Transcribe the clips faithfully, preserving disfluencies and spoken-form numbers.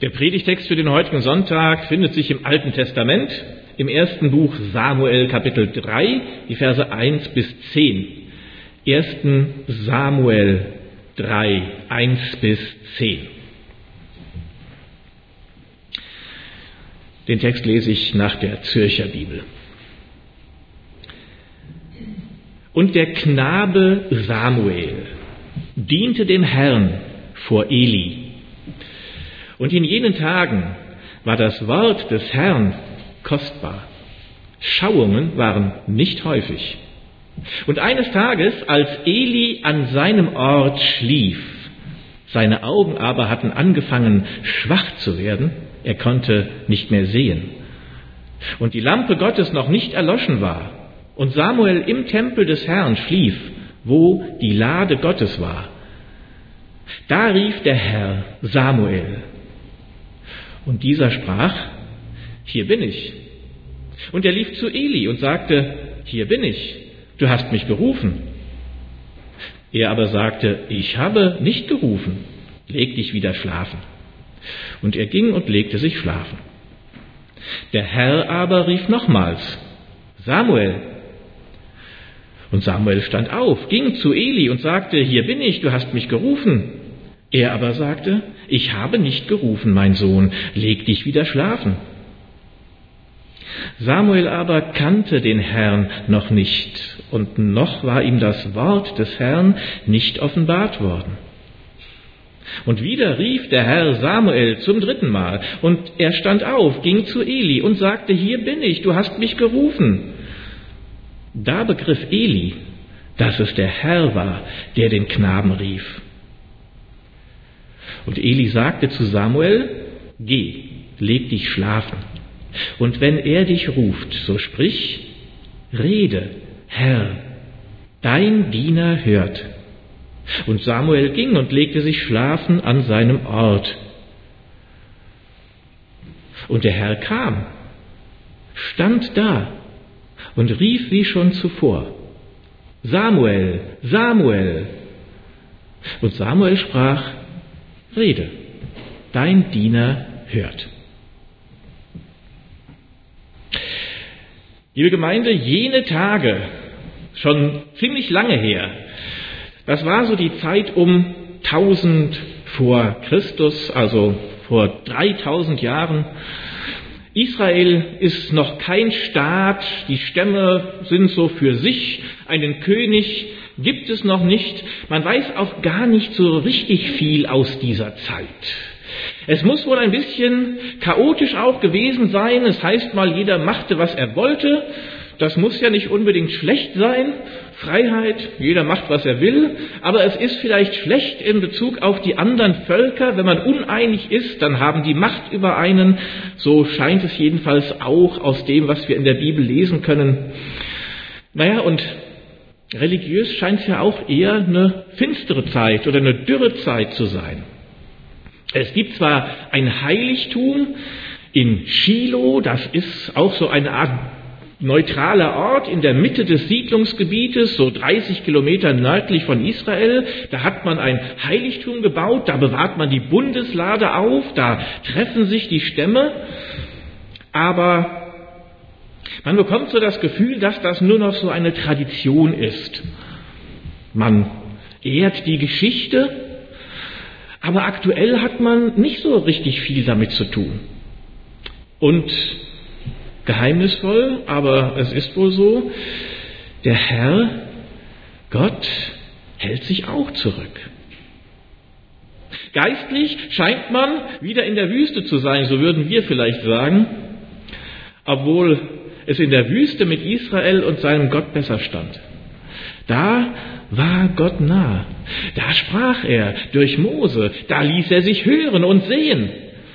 Der Predigtext für den heutigen Sonntag findet sich im Alten Testament, im ersten Buch Samuel, Kapitel drei, die Verse eins bis zehn. ersten Samuel drei, eins bis zehn. Den Text lese ich nach der Zürcher Bibel. Und der Knabe Samuel diente dem Herrn vor Eli. Und in jenen Tagen war das Wort des Herrn kostbar. Schauungen waren nicht häufig. Und eines Tages, als Eli an seinem Ort schlief, seine Augen aber hatten angefangen schwach zu werden, er konnte nicht mehr sehen, und die Lampe Gottes noch nicht erloschen war, und Samuel im Tempel des Herrn schlief, wo die Lade Gottes war, da rief der Herr Samuel. Und dieser sprach: Hier bin ich. Und er lief zu Eli und sagte: Hier bin ich, du hast mich gerufen. Er aber sagte: Ich habe nicht gerufen, leg dich wieder schlafen. Und er ging und legte sich schlafen. Der Herr aber rief nochmals: Samuel. Und Samuel stand auf, ging zu Eli und sagte: Hier bin ich, du hast mich gerufen. Er aber sagte: Ich habe nicht gerufen, mein Sohn, leg dich wieder schlafen. Samuel aber kannte den Herrn noch nicht, und noch war ihm das Wort des Herrn nicht offenbart worden. Und wieder rief der Herr Samuel zum dritten Mal, und er stand auf, ging zu Eli und sagte: Hier bin ich, du hast mich gerufen. Da begriff Eli, dass es der Herr war, der den Knaben rief. Und Eli sagte zu Samuel: Geh, leg dich schlafen. Und wenn er dich ruft, so sprich: Rede, Herr, dein Diener hört. Und Samuel ging und legte sich schlafen an seinem Ort. Und der Herr kam, stand da und rief wie schon zuvor: Samuel, Samuel. Und Samuel sprach: Rede, dein Diener hört. Liebe Gemeinde, jene Tage, schon ziemlich lange her, das war so die Zeit um tausend vor Christus, also vor dreitausend Jahren. Israel ist noch kein Staat, die Stämme sind so für sich, einen König gibt es noch nicht. Man weiß auch gar nicht so richtig viel aus dieser Zeit. Es muss wohl ein bisschen chaotisch auch gewesen sein. Es heißt mal, jeder machte, was er wollte. Das muss ja nicht unbedingt schlecht sein. Freiheit, jeder macht, was er will. Aber es ist vielleicht schlecht in Bezug auf die anderen Völker. Wenn man uneinig ist, dann haben die Macht über einen. So scheint es jedenfalls auch aus dem, was wir in der Bibel lesen können. Naja, und religiös scheint es ja auch eher eine finstere Zeit oder eine dürre Zeit zu sein. Es gibt zwar ein Heiligtum in Schilo, das ist auch so eine Art neutraler Ort in der Mitte des Siedlungsgebietes, so dreißig Kilometer nördlich von Israel. Da hat man ein Heiligtum gebaut, da bewahrt man die Bundeslade auf, da treffen sich die Stämme. Aber man bekommt so das Gefühl, dass das nur noch so eine Tradition ist. Man ehrt die Geschichte, aber aktuell hat man nicht so richtig viel damit zu tun. Und geheimnisvoll, aber es ist wohl so, der Herr, Gott, hält sich auch zurück. Geistlich scheint man wieder in der Wüste zu sein, so würden wir vielleicht sagen, obwohl es in der Wüste mit Israel und seinem Gott besser stand. Da war Gott nah. Da sprach er durch Mose. Da ließ er sich hören und sehen.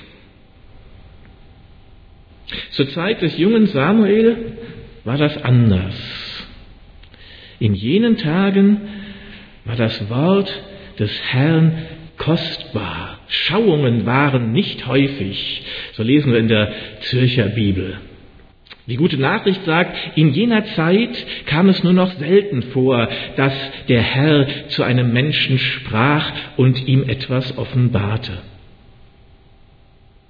Zur Zeit des jungen Samuel war das anders. In jenen Tagen war das Wort des Herrn kostbar. Schauungen waren nicht häufig. So lesen wir in der Zürcher Bibel. Die gute Nachricht sagt, in jener Zeit kam es nur noch selten vor, dass der Herr zu einem Menschen sprach und ihm etwas offenbarte.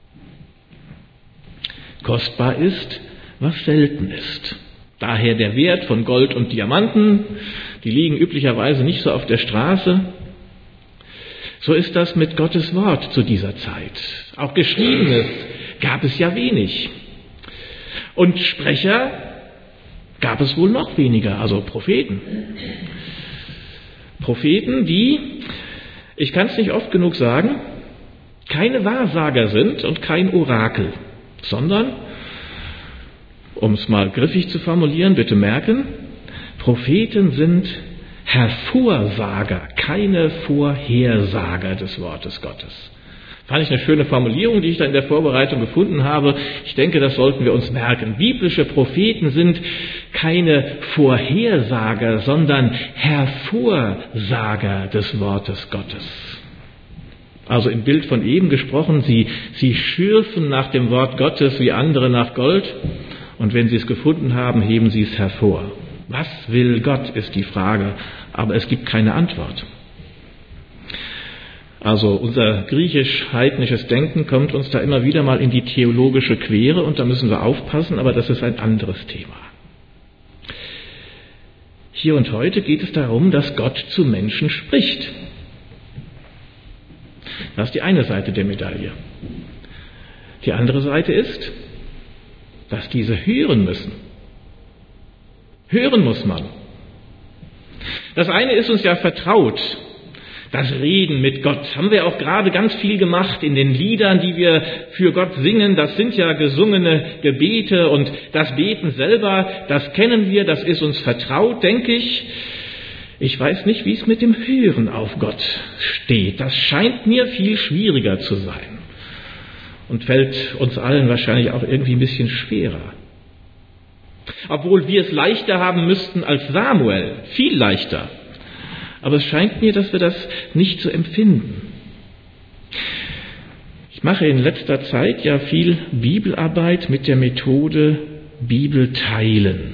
kostbar ist, was selten ist. Daher der Wert von Gold und Diamanten, die liegen üblicherweise nicht so auf der Straße. So ist das mit Gottes Wort zu dieser Zeit. Auch Geschriebenes gab es ja wenig. Und Sprecher gab es wohl noch weniger, also Propheten. Propheten, die, ich kann es nicht oft genug sagen, keine Wahrsager sind und kein Orakel, sondern, um es mal griffig zu formulieren, bitte merken, Propheten sind Hervorsager, keine Vorhersager des Wortes Gottes. Fand ich eine schöne Formulierung, die ich da in der Vorbereitung gefunden habe. Ich denke, das sollten wir uns merken. Biblische Propheten sind keine Vorhersager, sondern Hervorsager des Wortes Gottes. Also im Bild von eben gesprochen, sie, sie schürfen nach dem Wort Gottes wie andere nach Gold. Und wenn sie es gefunden haben, heben sie es hervor. Was will Gott, ist die Frage, aber es gibt keine Antwort. Also unser griechisch-heidnisches Denken kommt uns da immer wieder mal in die theologische Quere und da müssen wir aufpassen, aber das ist ein anderes Thema. Hier und heute geht es darum, dass Gott zu Menschen spricht. Das ist die eine Seite der Medaille. Die andere Seite ist, dass diese hören müssen. Hören muss man. Das eine ist uns ja vertraut. Das Reden mit Gott haben wir auch gerade ganz viel gemacht in den Liedern, die wir für Gott singen. Das sind ja gesungene Gebete und das Beten selber, das kennen wir, das ist uns vertraut, denke ich. Ich weiß nicht, wie es mit dem Hören auf Gott steht. Das scheint mir viel schwieriger zu sein und fällt uns allen wahrscheinlich auch irgendwie ein bisschen schwerer. Obwohl wir es leichter haben müssten als Samuel, viel leichter. Aber es scheint mir, dass wir das nicht so empfinden. Ich mache in letzter Zeit ja viel Bibelarbeit mit der Methode Bibel teilen.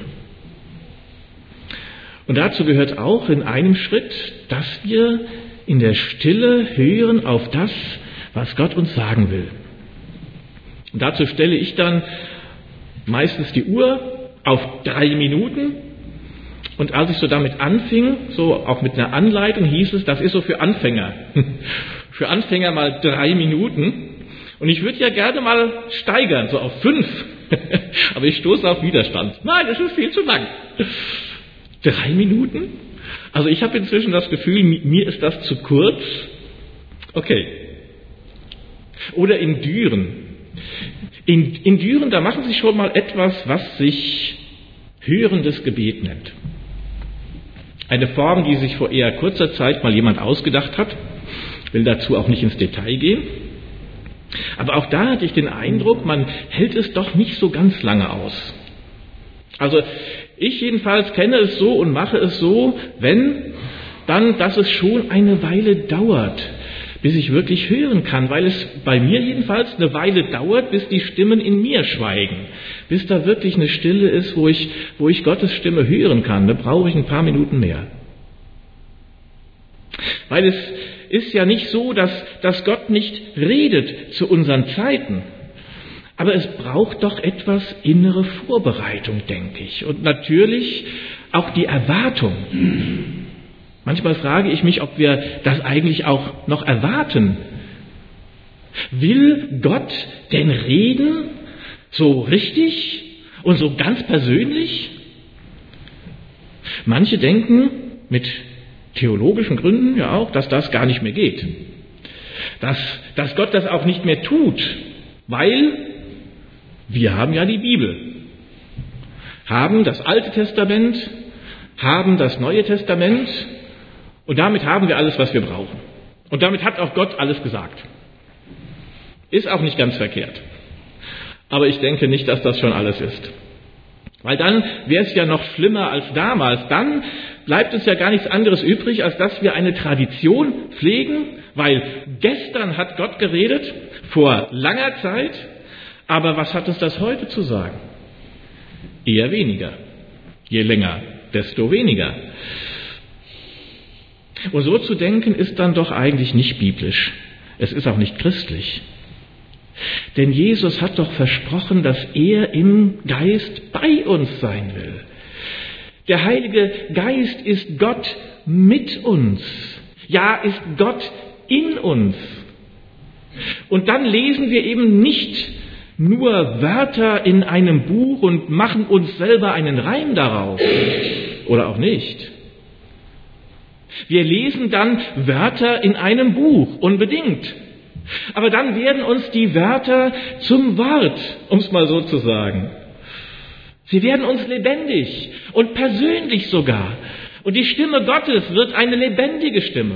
Und dazu gehört auch in einem Schritt, dass wir in der Stille hören auf das, was Gott uns sagen will. Und dazu stelle ich dann meistens die Uhr auf drei Minuten. Und als ich so damit anfing, so auch mit einer Anleitung, hieß es, das ist so für Anfänger. Für Anfänger mal drei Minuten. Und ich würde ja gerne mal steigern, so auf fünf. Aber ich stoße auf Widerstand. Nein, das ist viel zu lang. Drei Minuten? Also ich habe inzwischen das Gefühl, mir ist das zu kurz. Okay. Oder in Düren. In, in Düren, da machen sie schon mal etwas, was sich hörendes Gebet nennt. Eine Form, die sich vor eher kurzer Zeit mal jemand ausgedacht hat. Ich will dazu auch nicht ins Detail gehen. Aber auch da hatte ich den Eindruck, man hält es doch nicht so ganz lange aus. Also ich jedenfalls kenne es so und mache es so, wenn, dann, dass es schon eine Weile dauert, bis ich wirklich hören kann, weil es bei mir jedenfalls eine Weile dauert, bis die Stimmen in mir schweigen, bis da wirklich eine Stille ist, wo ich, wo ich Gottes Stimme hören kann. Da brauche ich ein paar Minuten mehr. Weil es ist ja nicht so, dass, dass Gott nicht redet zu unseren Zeiten. Aber es braucht doch etwas innere Vorbereitung, denke ich. Und natürlich auch die Erwartung. Manchmal frage ich mich, ob wir das eigentlich auch noch erwarten. Will Gott denn reden so richtig und so ganz persönlich? Manche denken mit theologischen Gründen ja auch, dass das gar nicht mehr geht. Dass, dass Gott das auch nicht mehr tut, weil wir haben ja die Bibel, haben das Alte Testament, haben das Neue Testament und damit haben wir alles, was wir brauchen. Und damit hat auch Gott alles gesagt. Ist auch nicht ganz verkehrt. Aber ich denke nicht, dass das schon alles ist. Weil dann wäre es ja noch schlimmer als damals. Dann bleibt uns ja gar nichts anderes übrig, als dass wir eine Tradition pflegen, weil gestern hat Gott geredet, vor langer Zeit, aber was hat uns das heute zu sagen? Eher weniger. Je länger, desto weniger. Und so zu denken ist dann doch eigentlich nicht biblisch. Es ist auch nicht christlich. Denn Jesus hat doch versprochen, dass er im Geist bei uns sein will. Der Heilige Geist ist Gott mit uns. Ja, ist Gott in uns. Und dann lesen wir eben nicht nur Wörter in einem Buch und machen uns selber einen Reim darauf. Oder auch nicht. Wir lesen dann Wörter in einem Buch, unbedingt. Aber dann werden uns die Wörter zum Wort, um es mal so zu sagen. Sie werden uns lebendig und persönlich sogar. Und die Stimme Gottes wird eine lebendige Stimme.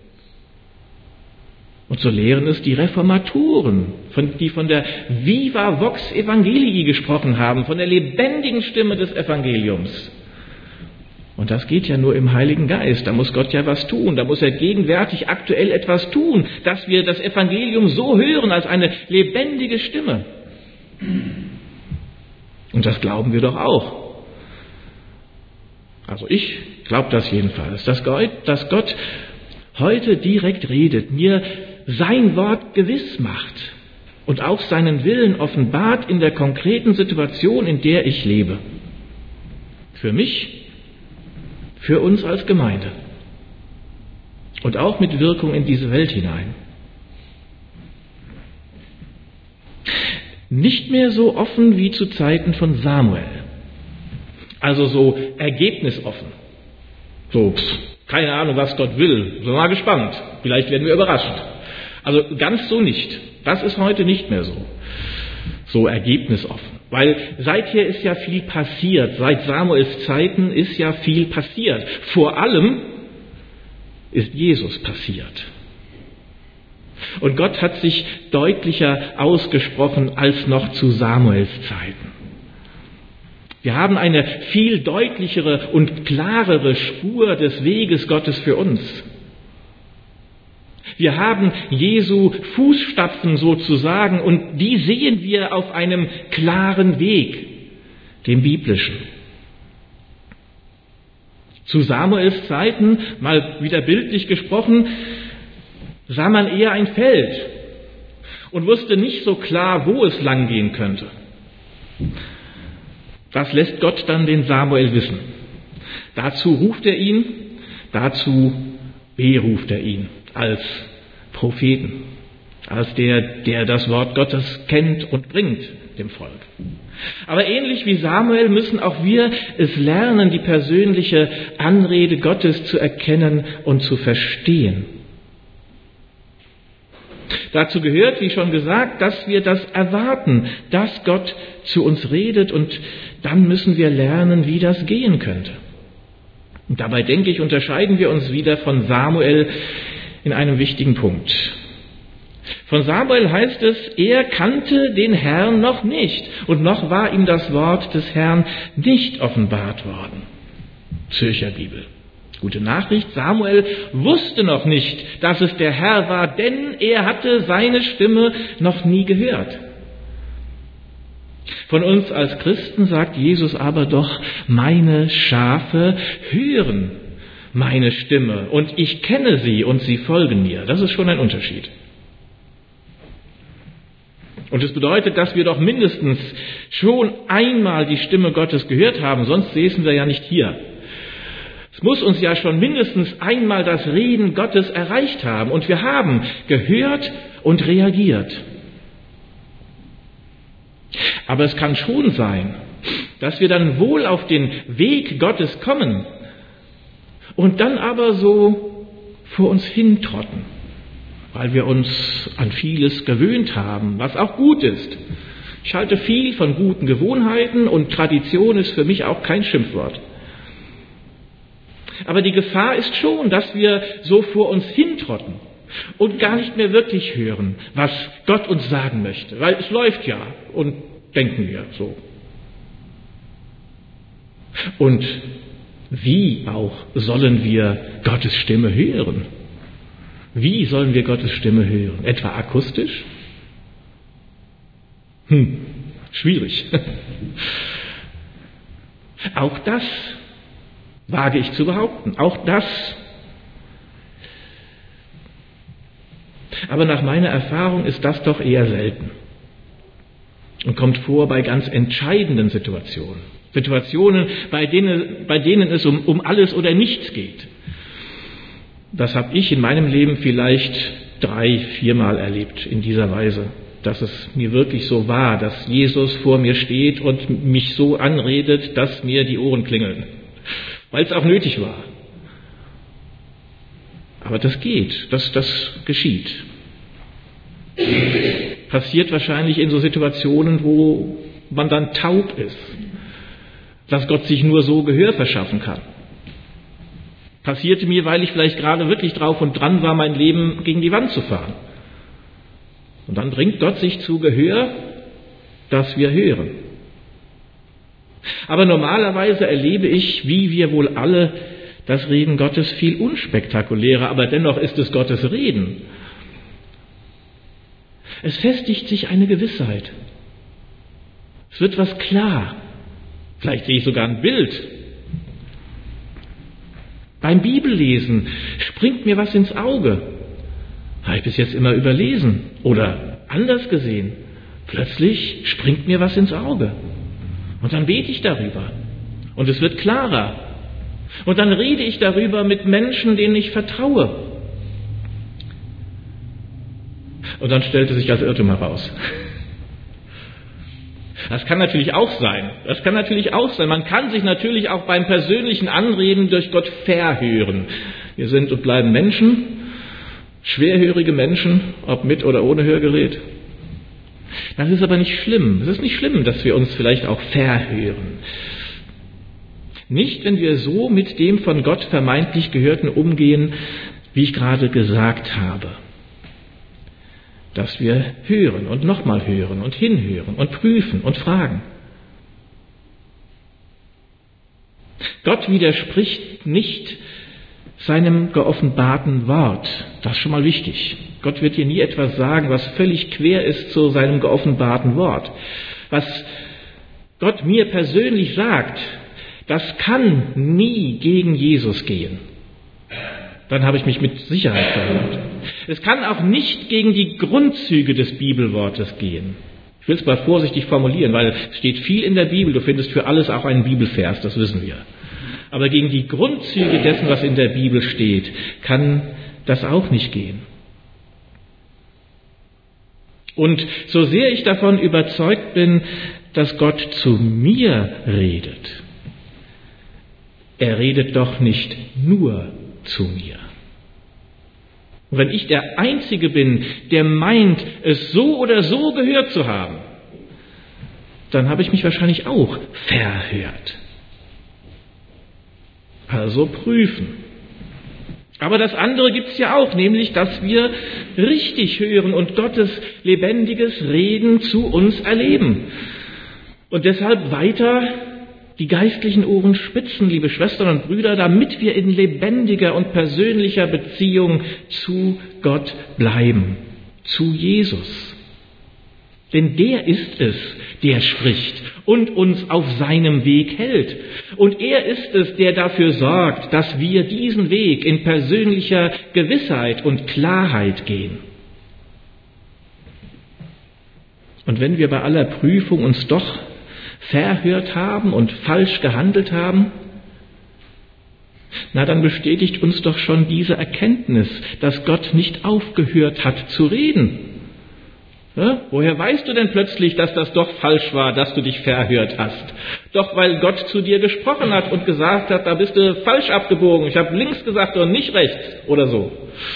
Und so lehren es die Reformatoren, von, die von der Viva Vox Evangelii gesprochen haben, von der lebendigen Stimme des Evangeliums. Und das geht ja nur im Heiligen Geist. Da muss Gott ja was tun. Da muss er gegenwärtig aktuell etwas tun, dass wir das Evangelium so hören als eine lebendige Stimme. Und das glauben wir doch auch. Also ich glaube das jedenfalls, dass Gott, dass Gott heute direkt redet, mir sein Wort gewiss macht und auch seinen Willen offenbart in der konkreten Situation, in der ich lebe. Für mich, für uns als Gemeinde und auch mit Wirkung in diese Welt hinein. Nicht mehr so offen wie zu Zeiten von Samuel, also so ergebnisoffen. So, pff, keine Ahnung, was Gott will, sind wir mal gespannt, vielleicht werden wir überrascht. Also ganz so nicht, das ist heute nicht mehr so, so ergebnisoffen. Weil seither ist ja viel passiert. Seit Samuels Zeiten ist ja viel passiert. Vor allem ist Jesus passiert. Und Gott hat sich deutlicher ausgesprochen als noch zu Samuels Zeiten. Wir haben eine viel deutlichere und klarere Spur des Weges Gottes für uns. Wir haben Jesu Fußstapfen sozusagen und die sehen wir auf einem klaren Weg, dem biblischen. Zu Samuels Zeiten, mal wieder bildlich gesprochen, sah man eher ein Feld und wusste nicht so klar, wo es langgehen könnte. Das lässt Gott dann den Samuel wissen. Dazu ruft er ihn, dazu beruft er ihn als Propheten, als der, der das Wort Gottes kennt und bringt dem Volk. Aber ähnlich wie Samuel müssen auch wir es lernen, die persönliche Anrede Gottes zu erkennen und zu verstehen. Dazu gehört, wie schon gesagt, dass wir das erwarten, dass Gott zu uns redet und dann müssen wir lernen, wie das gehen könnte. Und dabei, denke ich, unterscheiden wir uns wieder von Samuel in einem wichtigen Punkt. Von Samuel heißt es, er kannte den Herrn noch nicht und noch war ihm das Wort des Herrn nicht offenbart worden. Zürcher Bibel. Gute Nachricht, Samuel wusste noch nicht, dass es der Herr war, denn er hatte seine Stimme noch nie gehört. Von uns als Christen sagt Jesus aber doch, meine Schafe hören meine Stimme und ich kenne sie und sie folgen mir. Das ist schon ein Unterschied. Und es bedeutet, dass wir doch mindestens schon einmal die Stimme Gottes gehört haben, sonst säßen wir ja nicht hier. Es muss uns ja schon mindestens einmal das Reden Gottes erreicht haben und wir haben gehört und reagiert. Aber es kann schon sein, dass wir dann wohl auf den Weg Gottes kommen und dann aber so vor uns hintrotten, weil wir uns an vieles gewöhnt haben, was auch gut ist. Ich halte viel von guten Gewohnheiten und Tradition ist für mich auch kein Schimpfwort. Aber die Gefahr ist schon, dass wir so vor uns hintrotten und gar nicht mehr wirklich hören, was Gott uns sagen möchte, weil es läuft ja und denken wir so. Und wie auch sollen wir Gottes Stimme hören? Wie sollen wir Gottes Stimme hören? Etwa akustisch? Hm, schwierig. Auch das wage ich zu behaupten. Auch das. Aber nach meiner Erfahrung ist das doch eher selten. und kommt vor bei ganz entscheidenden Situationen. Situationen, bei denen, bei denen es um, um alles oder nichts geht. Das habe ich in meinem Leben vielleicht drei, viermal erlebt in dieser Weise, dass es mir wirklich so war, dass Jesus vor mir steht und mich so anredet, dass mir die Ohren klingeln, weil es auch nötig war. Aber das geht, das, das geschieht. Passiert wahrscheinlich in so Situationen, wo man dann taub ist, dass Gott sich nur so Gehör verschaffen kann. Passierte mir, weil ich vielleicht gerade wirklich drauf und dran war, mein Leben gegen die Wand zu fahren. Und dann bringt Gott sich zu Gehör, dass wir hören. Aber normalerweise erlebe ich, wie wir wohl alle, das Reden Gottes viel unspektakulärer, aber dennoch ist es Gottes Reden. Es festigt sich eine Gewissheit. Es wird was klar. Vielleicht sehe ich sogar ein Bild. Beim Bibellesen springt mir was ins Auge. Habe ich bis jetzt immer überlesen oder anders gesehen. Plötzlich springt mir was ins Auge. Und dann bete ich darüber. Und es wird klarer. Und dann rede ich darüber mit Menschen, denen ich vertraue. Und dann stellte sich als Irrtum heraus. Das kann natürlich auch sein. Das kann natürlich auch sein. Man kann sich natürlich auch beim persönlichen Anreden durch Gott verhören. Wir sind und bleiben Menschen, schwerhörige Menschen, ob mit oder ohne Hörgerät. Das ist aber nicht schlimm. Es ist nicht schlimm, dass wir uns vielleicht auch verhören. Nicht, wenn wir so mit dem von Gott vermeintlich Gehörten umgehen, wie ich gerade gesagt habe. Dass wir hören und nochmal hören und hinhören und prüfen und fragen. Gott widerspricht nicht seinem geoffenbarten Wort. Das ist schon mal wichtig. Gott wird hier nie etwas sagen, was völlig quer ist zu seinem geoffenbarten Wort. Was Gott mir persönlich sagt, das kann nie gegen Jesus gehen. Dann habe ich mich mit Sicherheit verhört. Es kann auch nicht gegen die Grundzüge des Bibelwortes gehen. Ich will es mal vorsichtig formulieren, weil es steht viel in der Bibel. Du findest für alles auch einen Bibelvers, das wissen wir. Aber gegen die Grundzüge dessen, was in der Bibel steht, kann das auch nicht gehen. Und so sehr ich davon überzeugt bin, dass Gott zu mir redet, er redet doch nicht nur zu mir. Und wenn ich der Einzige bin, der meint, es so oder so gehört zu haben, dann habe ich mich wahrscheinlich auch verhört. Also prüfen. Aber das andere gibt es ja auch, nämlich, dass wir richtig hören und Gottes lebendiges Reden zu uns erleben. Und deshalb weiter die geistlichen Ohren spitzen, liebe Schwestern und Brüder, damit wir in lebendiger und persönlicher Beziehung zu Gott bleiben, zu Jesus. Denn der ist es, der spricht und uns auf seinem Weg hält. Und er ist es, der dafür sorgt, dass wir diesen Weg in persönlicher Gewissheit und Klarheit gehen. Und wenn wir bei aller Prüfung uns doch verhört haben und falsch gehandelt haben, na dann bestätigt uns doch schon diese Erkenntnis, dass Gott nicht aufgehört hat zu reden. Ja? Woher weißt du denn plötzlich, dass das doch falsch war, dass du dich verhört hast? Doch weil Gott zu dir gesprochen hat und gesagt hat, da bist du falsch abgebogen, ich habe links gesagt und nicht rechts oder so.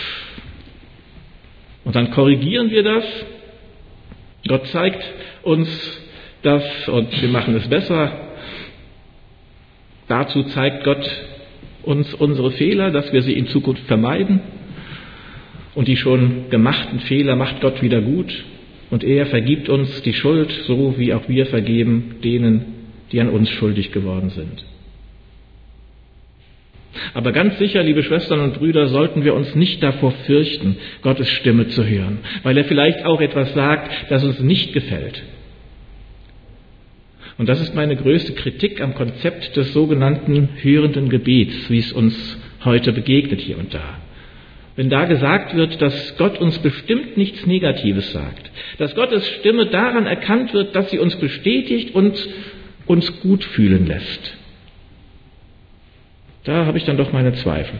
Und dann korrigieren wir das. Gott zeigt uns das und wir machen es besser. Dazu zeigt Gott uns unsere Fehler, dass wir sie in Zukunft vermeiden. Und die schon gemachten Fehler macht Gott wieder gut. Und er vergibt uns die Schuld, so wie auch wir vergeben denen, die an uns schuldig geworden sind. Aber ganz sicher, liebe Schwestern und Brüder, sollten wir uns nicht davor fürchten, Gottes Stimme zu hören, weil er vielleicht auch etwas sagt, das uns nicht gefällt. Und das ist meine größte Kritik am Konzept des sogenannten hörenden Gebets, wie es uns heute begegnet hier und da. wenn da gesagt wird, dass Gott uns bestimmt nichts Negatives sagt, dass Gottes Stimme daran erkannt wird, dass sie uns bestätigt und uns gut fühlen lässt. Da habe ich dann doch meine Zweifel.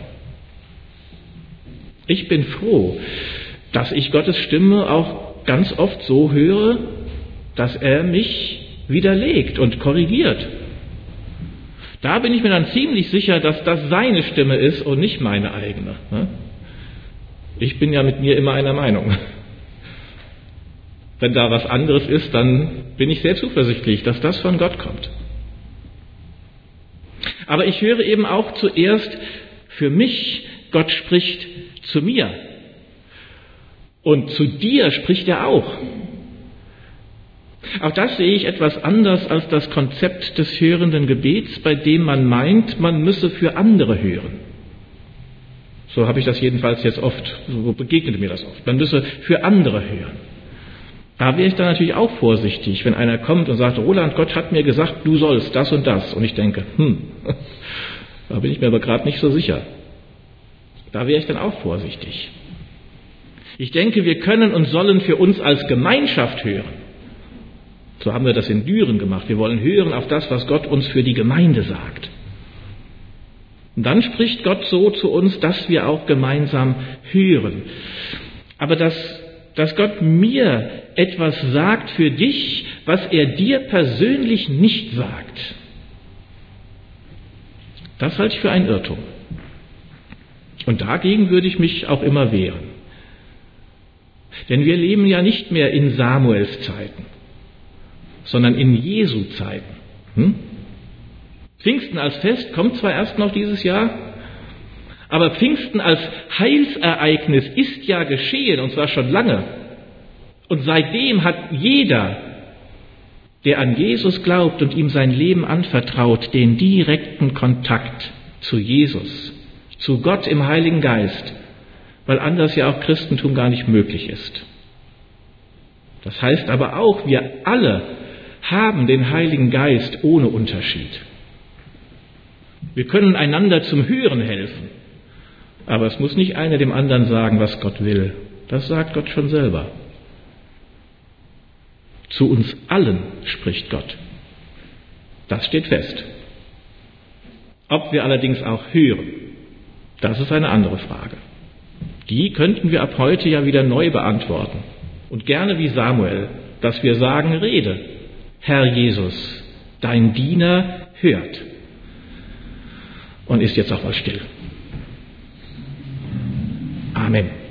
Ich bin froh, dass ich Gottes Stimme auch ganz oft so höre, dass er mich widerlegt und korrigiert. Da bin ich mir dann ziemlich sicher, dass das seine Stimme ist und nicht meine eigene. Ich bin ja mit mir immer einer Meinung. Wenn da was anderes ist, dann bin ich sehr zuversichtlich, dass das von Gott kommt. Aber ich höre eben auch zuerst für mich, Gott spricht zu mir. Und zu dir spricht er auch. Auch das sehe ich etwas anders als das Konzept des hörenden Gebets, bei dem man meint, man müsse für andere hören. So habe ich das jedenfalls jetzt oft, so begegnete mir das oft. Man müsse für andere hören. Da wäre ich dann natürlich auch vorsichtig, wenn einer kommt und sagt, Roland, Gott hat mir gesagt, du sollst das und das. Und ich denke, hm, da bin ich mir aber gerade nicht so sicher. Da wäre ich dann auch vorsichtig. Ich denke, wir können und sollen für uns als Gemeinschaft hören. So haben wir das in Düren gemacht. Wir wollen hören auf das, was Gott uns für die Gemeinde sagt. Und dann spricht Gott so zu uns, dass wir auch gemeinsam hören. Aber dass, dass Gott mir etwas sagt für dich, was er dir persönlich nicht sagt, das halte ich für einen Irrtum. Und dagegen würde ich mich auch immer wehren. Denn wir leben ja nicht mehr in Samuels Zeiten, sondern in Jesu Zeiten. Hm? Pfingsten als Fest kommt zwar erst noch dieses Jahr, aber Pfingsten als Heilsereignis ist ja geschehen, und zwar schon lange. Und seitdem hat jeder, der an Jesus glaubt und ihm sein Leben anvertraut, den direkten Kontakt zu Jesus, zu Gott im Heiligen Geist, weil anders ja auch Christentum gar nicht möglich ist. Das heißt aber auch, wir alle haben den Heiligen Geist ohne Unterschied. Wir können einander zum Hören helfen, aber es muss nicht einer dem anderen sagen, was Gott will. Das sagt Gott schon selber. Zu uns allen spricht Gott. Das steht fest. Ob wir allerdings auch hören, das ist eine andere Frage. Die könnten wir ab heute ja wieder neu beantworten. Und gerne wie Samuel, dass wir sagen, rede, Herr Jesus, dein Diener hört. Und ist jetzt auch mal still. Amen.